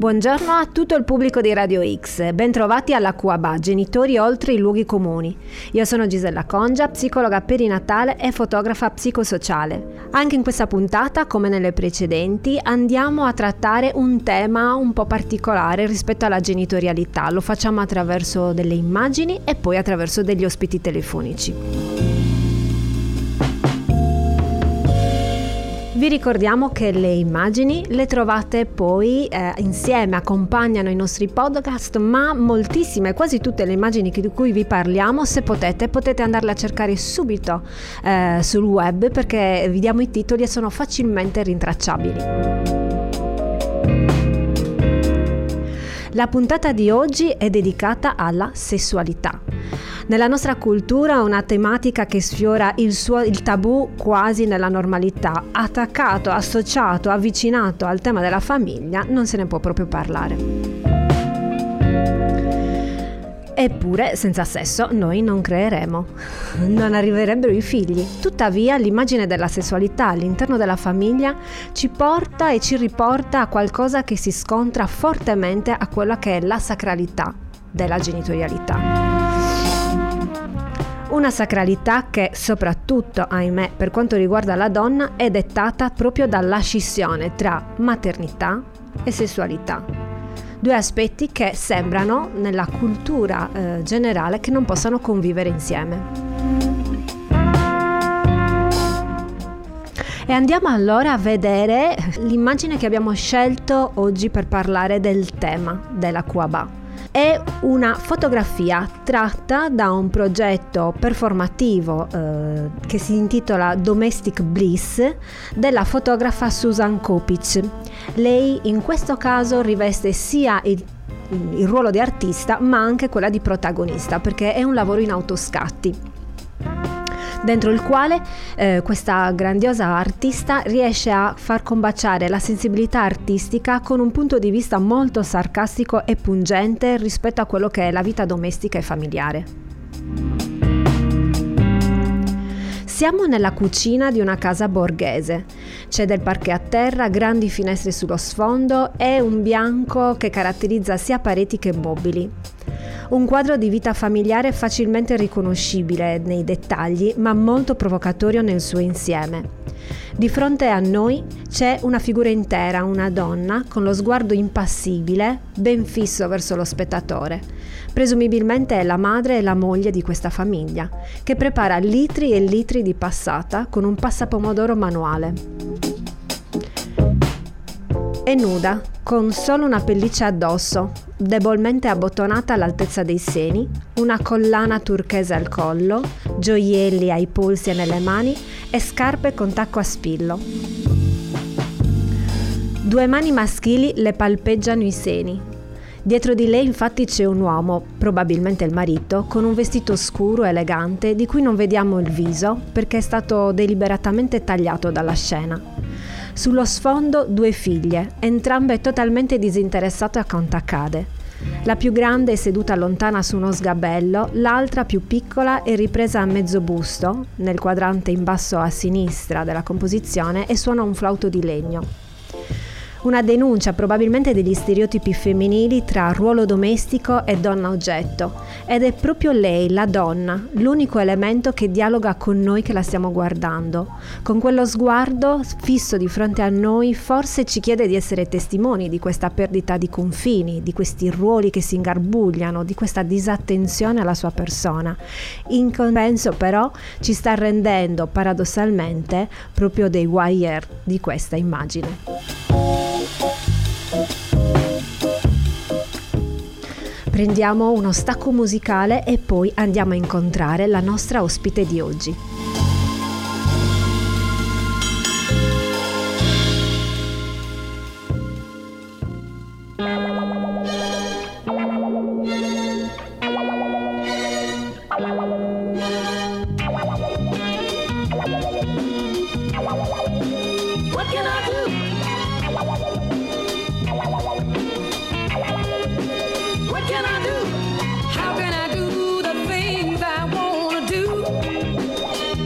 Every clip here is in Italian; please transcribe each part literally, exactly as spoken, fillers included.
Buongiorno a tutto il pubblico di Radio X, bentrovati alla Q A B A, Genitori oltre i luoghi comuni. Io sono Gisella Congia, psicologa perinatale e fotografa psicosociale. Anche in questa puntata, come nelle precedenti, andiamo a trattare un tema un po' particolare rispetto alla genitorialità. Lo facciamo attraverso delle immagini e poi attraverso degli ospiti telefonici. Vi ricordiamo che le immagini le trovate poi eh, insieme, accompagnano i nostri podcast, ma moltissime, quasi tutte le immagini di cui vi parliamo, se potete, potete andarle a cercare subito eh, sul web, perché vi diamo i titoli e sono facilmente rintracciabili. La puntata di oggi è dedicata alla sessualità. Nella nostra cultura una tematica che sfiora il, suo, il tabù quasi nella normalità, attaccato, associato, avvicinato al tema della famiglia, non se ne può proprio parlare. Eppure, senza sesso noi non creeremo, non arriverebbero i figli. Tuttavia, l'immagine della sessualità all'interno della famiglia ci porta e ci riporta a qualcosa che si scontra fortemente a quella che è la sacralità della genitorialità. Una sacralità che, soprattutto, ahimè, per quanto riguarda la donna, è dettata proprio dalla scissione tra maternità e sessualità. Due aspetti che sembrano, nella cultura eh, generale, che non possano convivere insieme. E andiamo allora a vedere l'immagine che abbiamo scelto oggi per parlare del tema della Q A B A. È una fotografia tratta da un progetto performativo eh, che si intitola Domestic Bliss della fotografa Susan Kopic. Lei in questo caso riveste sia il, il ruolo di artista ma anche quella di protagonista, perché è un lavoro in autoscatti, dentro il quale eh, questa grandiosa artista riesce a far combaciare la sensibilità artistica con un punto di vista molto sarcastico e pungente rispetto a quello che è la vita domestica e familiare. Siamo nella cucina di una casa borghese. C'è del parquet a terra, grandi finestre sullo sfondo e un bianco che caratterizza sia pareti che mobili. Un quadro di vita familiare facilmente riconoscibile nei dettagli, ma molto provocatorio nel suo insieme. Di fronte a noi c'è una figura intera, una donna, con lo sguardo impassibile, ben fisso verso lo spettatore. Presumibilmente è la madre e la moglie di questa famiglia, che prepara litri e litri di passata con un passapomodoro manuale. È nuda, con solo una pelliccia addosso, debolmente abbottonata all'altezza dei seni, una collana turchese al collo, gioielli ai polsi e nelle mani e scarpe con tacco a spillo. Due mani maschili le palpeggiano i seni. Dietro di lei infatti c'è un uomo, probabilmente il marito, con un vestito scuro, elegante, di cui non vediamo il viso perché è stato deliberatamente tagliato dalla scena. Sullo sfondo due figlie, entrambe totalmente disinteressate a quanto accade. La più grande è seduta lontana su uno sgabello, l'altra più piccola è ripresa a mezzo busto, nel quadrante in basso a sinistra della composizione, e suona un flauto di legno. Una denuncia probabilmente degli stereotipi femminili tra ruolo domestico e donna oggetto, ed è proprio lei, la donna, l'unico elemento che dialoga con noi che la stiamo guardando. Con quello sguardo fisso di fronte a noi forse ci chiede di essere testimoni di questa perdita di confini, di questi ruoli che si ingarbugliano, di questa disattenzione alla sua persona. In compenso però ci sta rendendo paradossalmente proprio dei wire di questa immagine. Prendiamo uno stacco musicale e poi andiamo a incontrare la nostra ospite di oggi. What can I do? What can I do? How can I do the things I want to do?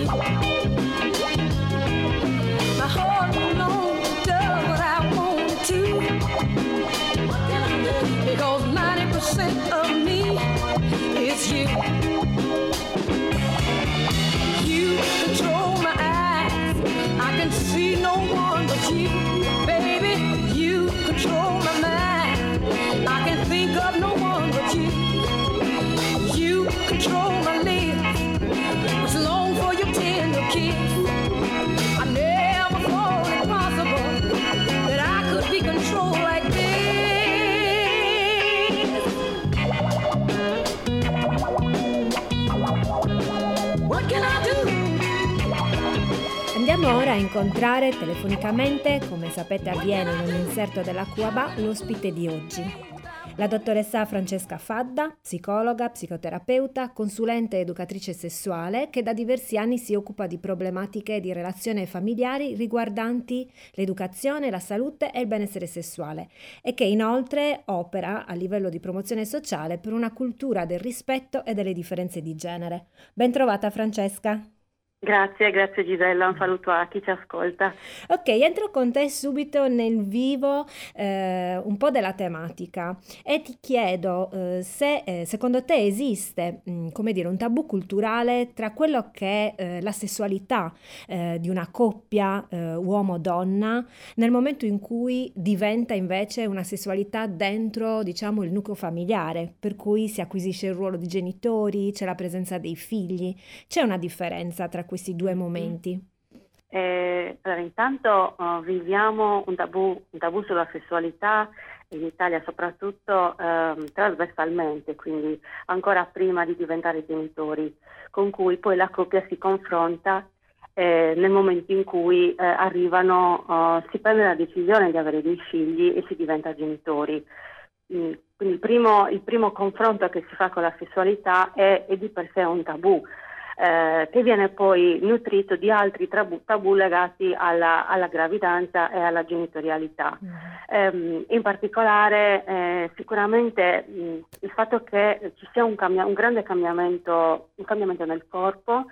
My heart alone does what I want to. What can I do? Because ninety percent of me is you. You control my eyes. I can see no one but you, baby. You control my mind. I can think of no one but you. You control my lips. It's long for your tender kiss. I never thought it possible that I could be controlled like this. What can I do? Andiamo ora a incontrare telefonicamente, come sapete avviene in un inserto della Q A B A, l'ospite di oggi. La dottoressa Francesca Fadda, psicologa, psicoterapeuta, consulente ed educatrice sessuale che da diversi anni si occupa di problematiche di relazioni familiari riguardanti l'educazione, la salute e il benessere sessuale e che inoltre opera a livello di promozione sociale per una cultura del rispetto e delle differenze di genere. Ben trovata Francesca. Grazie, grazie Gisella, un saluto a chi ci ascolta. Ok, entro con te subito nel vivo eh, un po' della tematica e ti chiedo eh, se eh, secondo te esiste, mh, come dire, un tabù culturale tra quello che è eh, la sessualità eh, di una coppia eh, uomo-donna nel momento in cui diventa invece una sessualità dentro, diciamo, il nucleo familiare, per cui si acquisisce il ruolo di genitori, c'è la presenza dei figli, c'è una differenza tra questi due momenti? Eh, allora, intanto uh, viviamo un tabù, un tabù sulla sessualità in Italia soprattutto uh, trasversalmente, quindi ancora prima di diventare genitori, con cui poi la coppia si confronta eh, nel momento in cui eh, arrivano, uh, si prende la decisione di avere dei figli e si diventa genitori. Mm, quindi il primo, il primo confronto che si fa con la sessualità è, è di per sé un tabù. Eh, che viene poi nutrito di altri tabù, tabù legati alla, alla gravidanza e alla genitorialità. Mm. Eh, in particolare eh, sicuramente mh, il fatto che ci sia un, cambia- un grande cambiamento, un cambiamento nel corpo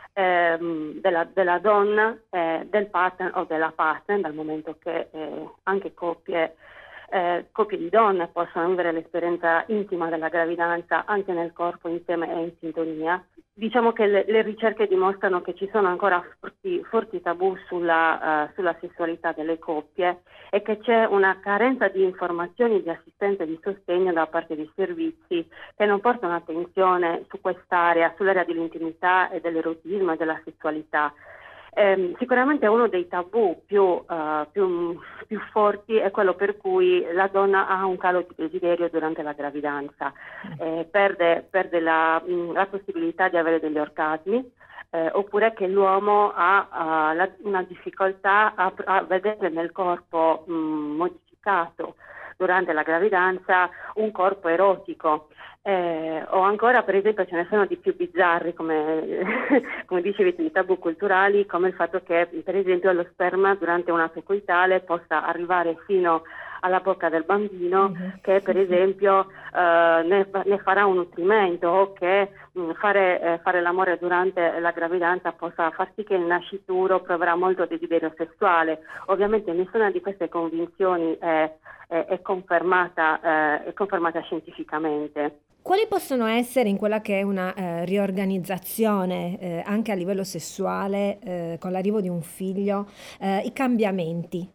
ehm, della, della donna, eh, del partner o della partner, dal momento che eh, anche coppie Eh, coppie di donne possono vivere l'esperienza intima della gravidanza anche nel corpo, insieme e in sintonia. Diciamo che le, le ricerche dimostrano che ci sono ancora forti, forti tabù sulla, uh, sulla sessualità delle coppie e che c'è una carenza di informazioni, di assistenza e di sostegno da parte dei servizi che non portano attenzione su quest'area, sull'area dell'intimità e dell'erotismo e della sessualità. Eh, sicuramente uno dei tabù più, uh, più, più forti è quello per cui la donna ha un calo di desiderio durante la gravidanza, eh, perde, perde la, mh, la possibilità di avere degli orgasmi, eh, oppure che l'uomo ha uh, la, una difficoltà a, a vedere nel corpo mh, modificato durante la gravidanza un corpo erotico. Eh, o ancora, per esempio, ce ne sono di più bizzarri, come, come dicevi, di tabù culturali, come il fatto che, per esempio, lo sperma durante un atto coitale possa arrivare fino alla bocca del bambino, mm-hmm. che per esempio eh, ne, ne farà un nutrimento, o che mh, fare, eh, fare l'amore durante la gravidanza possa far sì che il nascituro proverà molto desiderio sessuale. Ovviamente nessuna di queste convinzioni è, è, è, confermata, eh, è confermata scientificamente. Quali possono essere, in quella che è una eh, riorganizzazione eh, anche a livello sessuale eh, con l'arrivo di un figlio, eh, i cambiamenti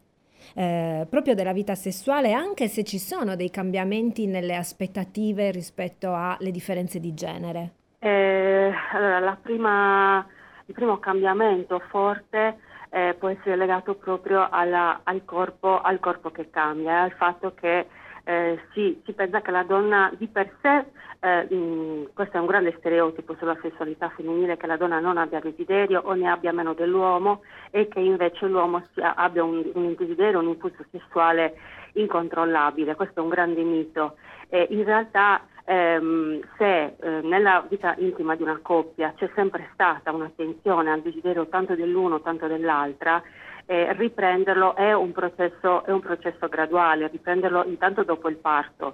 eh, proprio della vita sessuale, anche se ci sono dei cambiamenti nelle aspettative rispetto alle differenze di genere? Eh, allora, la prima, il primo cambiamento forte eh, può essere legato proprio alla, al corpo, al corpo che cambia, al fatto che Eh, si, si pensa che la donna di per sé, eh, mh, questo è un grande stereotipo sulla sessualità femminile, che la donna non abbia desiderio o ne abbia meno dell'uomo, e che invece l'uomo sia, abbia un, un desiderio, un impulso sessuale incontrollabile. Questo è un grande mito. Eh, in realtà ehm, se eh, nella vita intima di una coppia c'è sempre stata un'attenzione al desiderio tanto dell'uno tanto dell'altra, Eh, riprenderlo è un processo è un processo graduale, riprenderlo intanto dopo il parto,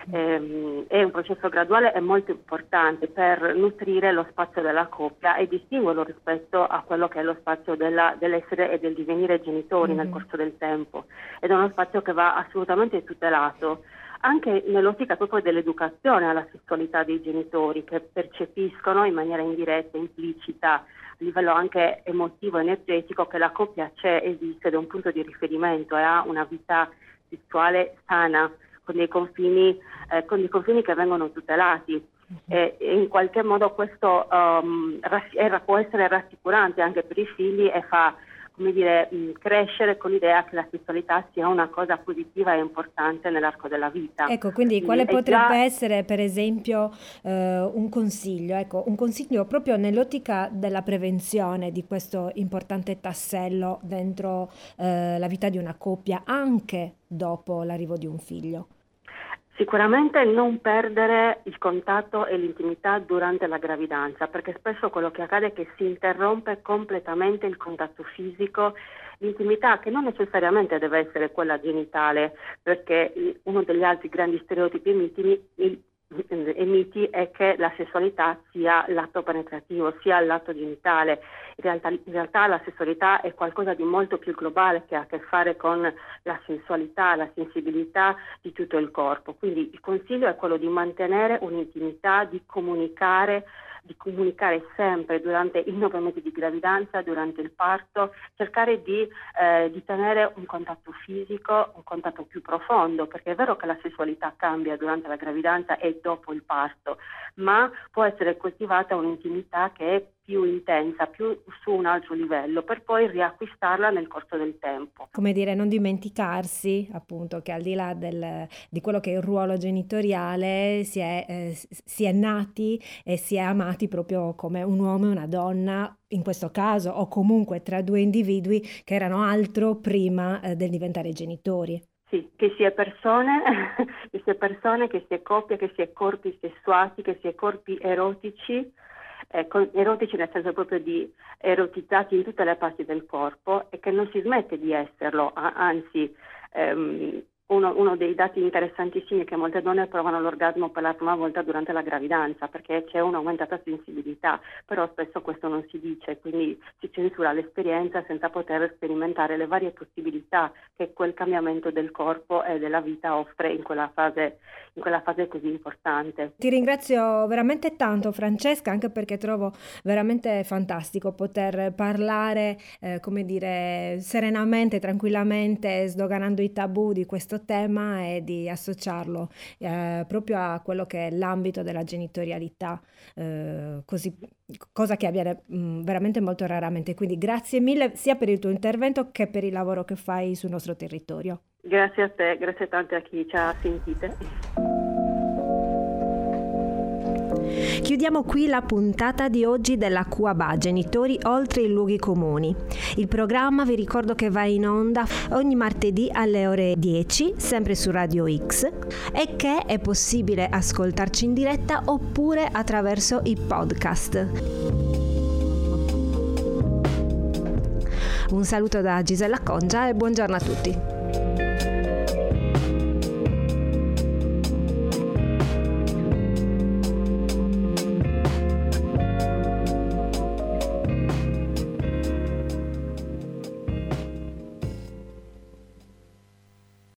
ehm, è un processo graduale e molto importante per nutrire lo spazio della coppia e distinguerlo rispetto a quello che è lo spazio della, dell'essere e del divenire genitori mm-hmm. nel corso del tempo, ed è uno spazio che va assolutamente tutelato, anche nell'ottica proprio dell'educazione alla sessualità dei genitori, che percepiscono in maniera indiretta, implicita, a livello anche emotivo, energetico, che la coppia c'è, esiste, ed è un punto di riferimento e ha una vita sessuale sana, con dei confini, eh, con dei confini che vengono tutelati. E, e in qualche modo questo um, rass- era, può essere rassicurante anche per i figli e fa, come dire, mh, crescere con l'idea che la sessualità sia una cosa positiva e importante nell'arco della vita. Ecco, quindi quale e potrebbe già... essere per esempio eh, un consiglio, ecco, un consiglio proprio nell'ottica della prevenzione di questo importante tassello dentro eh, la vita di una coppia, anche dopo l'arrivo di un figlio? Sicuramente non perdere il contatto e l'intimità durante la gravidanza, perché spesso quello che accade è che si interrompe completamente il contatto fisico, l'intimità che non necessariamente deve essere quella genitale, perché uno degli altri grandi stereotipi e miti è che la sessualità sia l'atto penetrativo, sia l'atto genitale. In realtà, in realtà la sessualità è qualcosa di molto più globale, che ha a che fare con la sensualità, la sensibilità di tutto il corpo. Quindi il consiglio è quello di mantenere un'intimità, di comunicare, di comunicare sempre durante i nove mesi di gravidanza, durante il parto, cercare di, eh, di tenere un contatto fisico, un contatto più profondo, perché è vero che la sessualità cambia durante la gravidanza e dopo il parto, ma può essere coltivata un'intimità che è più intensa, più su un altro livello, per poi riacquistarla nel corso del tempo. Come dire, non dimenticarsi appunto che al di là del, di quello che è il ruolo genitoriale si è, eh, si è nati e si è amati proprio come un uomo e una donna, in questo caso, o comunque tra due individui che erano altro prima eh, del diventare genitori. Sì, che sia persone, che sia persone, che sia coppie, che sia corpi sessuati, che sia corpi erotici, Eh, con, erotici nel senso proprio di erotizzati in tutte le parti del corpo, e che non si smette di esserlo, a, anzi ehm, uno, uno dei dati interessantissimi è che molte donne provano l'orgasmo per la prima volta durante la gravidanza, perché c'è un'aumentata sensibilità, però spesso questo non si dice, quindi si censura l'esperienza senza poter sperimentare le varie possibilità che quel cambiamento del corpo e della vita offre in quella fase in quella fase così importante. Ti ringrazio veramente tanto, Francesca, anche perché trovo veramente fantastico poter parlare, eh, come dire, serenamente, tranquillamente, sdoganando i tabù di questo tema e di associarlo eh, proprio a quello che è l'ambito della genitorialità, eh, così, cosa che avviene mh, veramente molto raramente. Quindi grazie mille sia per il tuo intervento che per il lavoro che fai sul nostro territorio. Grazie a te, grazie tante a chi ci ha sentite. Chiudiamo qui la puntata di oggi della Q A B A, Genitori oltre i luoghi comuni. Il programma, vi ricordo che va in onda ogni martedì alle ore dieci, sempre su Radio X, e che è possibile ascoltarci in diretta oppure attraverso i podcast. Un saluto da Gisella Congia e buongiorno a tutti.